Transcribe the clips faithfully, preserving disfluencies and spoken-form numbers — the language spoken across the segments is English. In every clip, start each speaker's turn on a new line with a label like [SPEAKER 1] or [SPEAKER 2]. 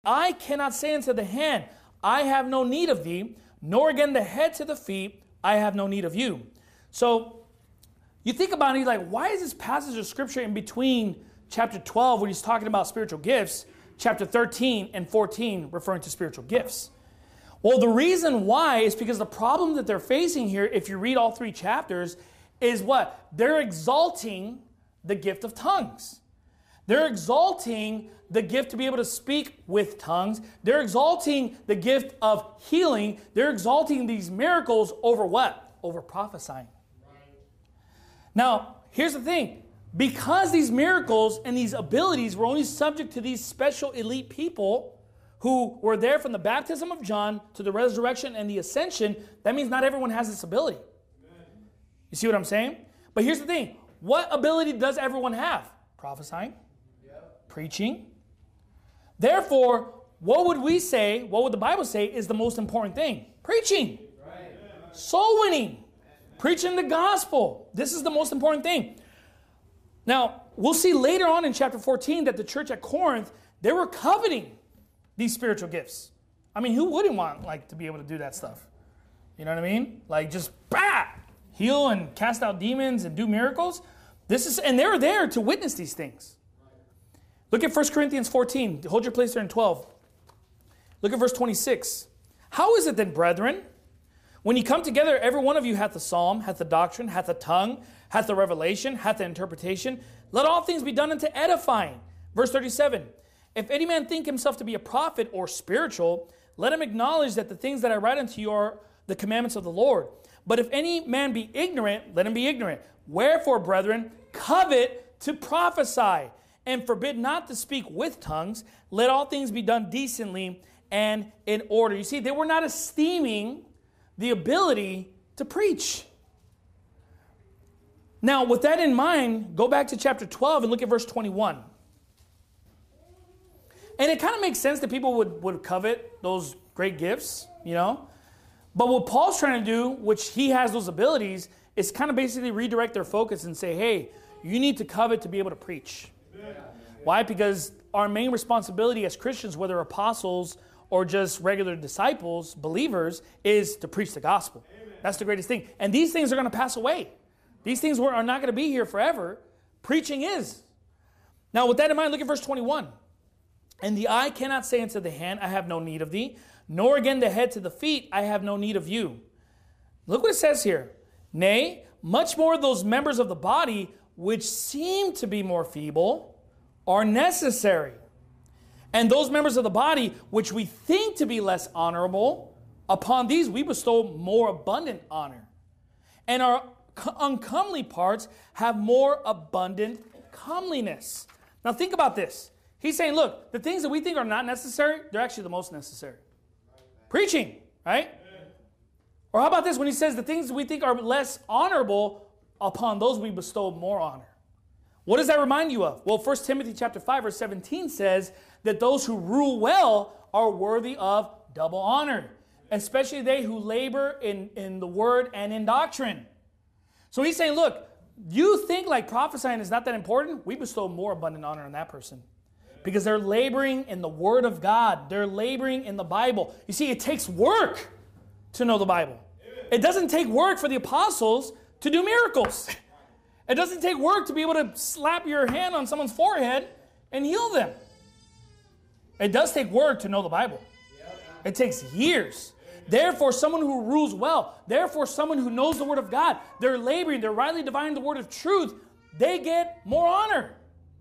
[SPEAKER 1] eye cannot say unto the hand, I have no need of thee, nor again the head to the feet, I have no need of you. So you think about it, you're like, why is this passage of scripture in between chapter twelve when he's talking about spiritual gifts, chapter thirteen and fourteen referring to spiritual gifts? Well, the reason why is because the problem that they're facing here, if you read all three chapters, is what? They're exalting the gift of tongues. They're exalting the gift to be able to speak with tongues. They're exalting the gift of healing. They're exalting these miracles over what? Over prophesying. Right. Now, here's the thing. Because these miracles and these abilities were only subject to these special elite people who were there from the baptism of John to the resurrection and the ascension, that means not everyone has this ability. Amen. You see what I'm saying? But here's the thing. What ability does everyone have? Prophesying. Yep. Preaching. Therefore, what would we say, what would the Bible say is the most important thing? Preaching. Right. Soul winning. Amen. Preaching the gospel. This is the most important thing. Now, we'll see later on in chapter fourteen that the church at Corinth, they were coveting these spiritual gifts. I mean, who wouldn't want like to be able to do that stuff? You know what I mean? Like just bah, heal and cast out demons and do miracles. This is, and they were there to witness these things. Look at First Corinthians fourteen. Hold your place there in twelve. Look at verse twenty-six. How is it then, brethren, when ye come together, every one of you hath a psalm, hath a doctrine, hath a tongue, hath a revelation, hath an interpretation. Let all things be done unto edifying. Verse thirty-seven. If any man think himself to be a prophet or spiritual, let him acknowledge that the things that I write unto you are the commandments of the Lord. But if any man be ignorant, let him be ignorant. Wherefore, brethren, covet to prophesy, and forbid not to speak with tongues. Let all things be done decently and in order. You see, they were not esteeming the ability to preach. Now, with that in mind, go back to chapter twelve and look at verse twenty-one. And it kind of makes sense that people would, would covet those great gifts, you know. But what Paul's trying to do, which he has those abilities, is kind of basically redirect their focus and say, hey, you need to covet to be able to preach. Amen. Why? Because our main responsibility as Christians, whether apostles or just regular disciples, believers, is to preach the gospel. Amen. That's the greatest thing. And these things are going to pass away. These things are not going to be here forever. Preaching is. Now, with that in mind, look at verse twenty-one. And the eye cannot say unto the hand, I have no need of thee, nor again the head to the feet, I have no need of you. Look what it says here. Nay, much more those members of the body which seem to be more feeble are necessary. And those members of the body which we think to be less honorable, upon these we bestow more abundant honor. And our uncomely parts have more abundant comeliness. Now think about this. He's saying, look, the things that we think are not necessary, they're actually the most necessary. Preaching, right? Amen. Or how about this, when he says the things that we think are less honorable, upon those we bestow more honor. What does that remind you of? Well, First Timothy chapter five, verse seventeen says that those who rule well are worthy of double honor, especially they who labor in, in the word and in doctrine. So he's saying, look, you think like prophesying is not that important? We bestow more abundant honor on that person. Because they're laboring in the Word of God. They're laboring in the Bible. You see, it takes work to know the Bible. It doesn't take work for the apostles to do miracles. It doesn't take work to be able to slap your hand on someone's forehead and heal them. It does take work to know the Bible. It takes years. Therefore, someone who rules well, therefore, someone who knows the Word of God, they're laboring, they're rightly dividing the Word of truth, they get more honor.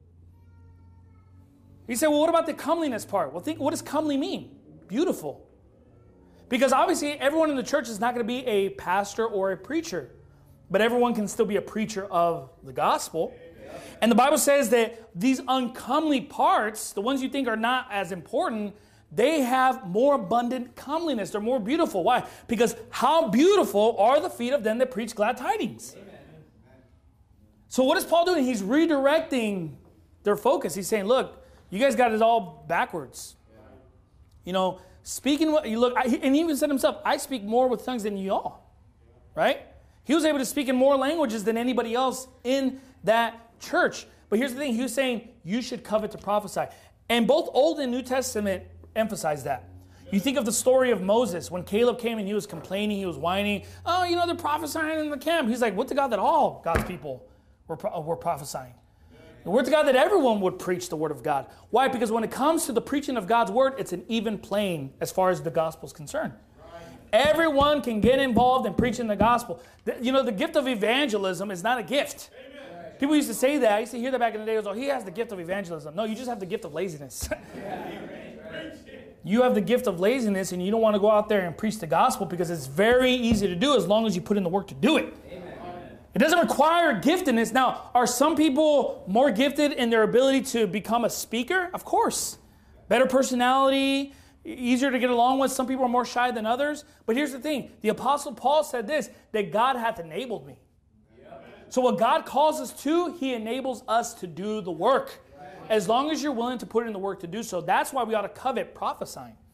[SPEAKER 1] He said, well, what about the comeliness part? Well, think, what does comely mean? Beautiful. Because obviously everyone in the church is not going to be a pastor or a preacher. But everyone can still be a preacher of the gospel. And the Bible says that these uncomely parts, the ones you think are not as important, they have more abundant comeliness. They're more beautiful. Why? Because how beautiful are the feet of them that preach glad tidings. Amen. So what is Paul doing? He's redirecting their focus. He's saying, look, you guys got it all backwards. Yeah. You know, speaking, you look, and he even said himself, I speak more with tongues than you all. Right? He was able to speak in more languages than anybody else in that church. But here's the thing. He was saying, you should covet to prophesy. And both Old and New Testament emphasize that. You think of the story of Moses when Caleb came and he was complaining, he was whining. Oh, you know, they're prophesying in the camp. He's like, what to God that all God's people were, were prophesying. The word to God that everyone would preach the word of God. Why? Because when it comes to the preaching of God's word, it's an even plane as far as the gospel is concerned. Everyone can get involved in preaching the gospel. The, you know, the gift of evangelism is not a gift. Amen. People used to say that. I used to hear that back in the day. It was, oh, he has the gift of evangelism. No, you just have the gift of laziness. You have the gift of laziness and you don't want to go out there and preach the gospel because it's very easy to do as long as you put in the work to do it. Amen. It doesn't require giftedness. Now, are some people more gifted in their ability to become a speaker? Of course. Better personality, easier to get along with. Some people are more shy than others. But here's the thing. The Apostle Paul said this, that God hath enabled me. So what God calls us to, he enables us to do the work. As long as you're willing to put in the work to do so. That's why we ought to covet prophesying.